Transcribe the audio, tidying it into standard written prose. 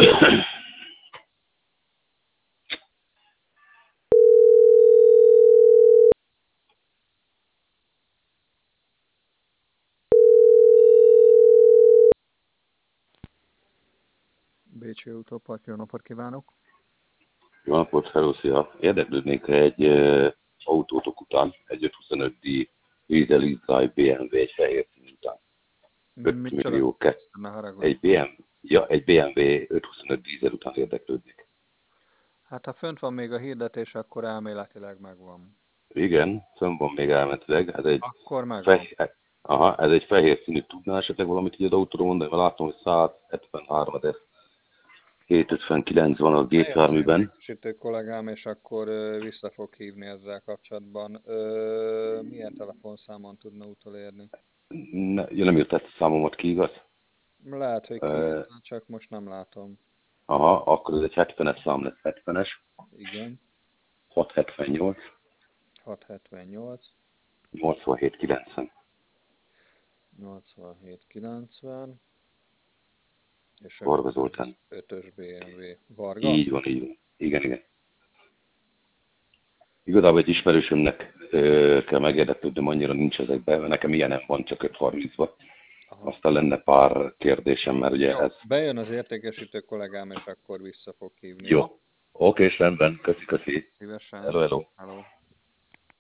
Bécsi Autópark, jó napot kívánok! Jó napot, hello, szia! Érdeklődnék egy autótok után, egy 525D Diesel E-Drive BMW egy fehér szín után. 5 Micsoda? millió Ne haragudj. egy BMW 525 dízel után érdeklődnék. Hát ha fönt van még a hirdetés, akkor elméletileg megvan. Igen, fönn van még elméletileg. Akkor megvan. Ez egy fehér színű. Tudnál esetleg valamit így az autóról mondani? Mert látom, hogy 173 759 van a gépjárműben. Értékesítő kollégám, és akkor vissza fog hívni ezzel kapcsolatban. Milyen telefonszámon tudna utolérni? Nem írt ezt a számomat ki, igaz? Lehet, hogy kiírta, csak most nem látom. Akkor ez egy 70-es szám lesz, 70-es. Igen. 678. 678. 8790. 8790. És Varga Zoltán. 5-ös BMW. Varga? Így van. Igen. Igazából egy ismerősömnek kell megérdeklődnöm, annyira nincs ezekben, nekem ilyenem van csak 530-ban. Aztán lenne pár kérdésem, mert ugye jó, ez... Bejön az értékesítő kollégám, és akkor vissza fog hívni. Jó. Oké, rendben. Köszi. Szívesen. Hello. Hello.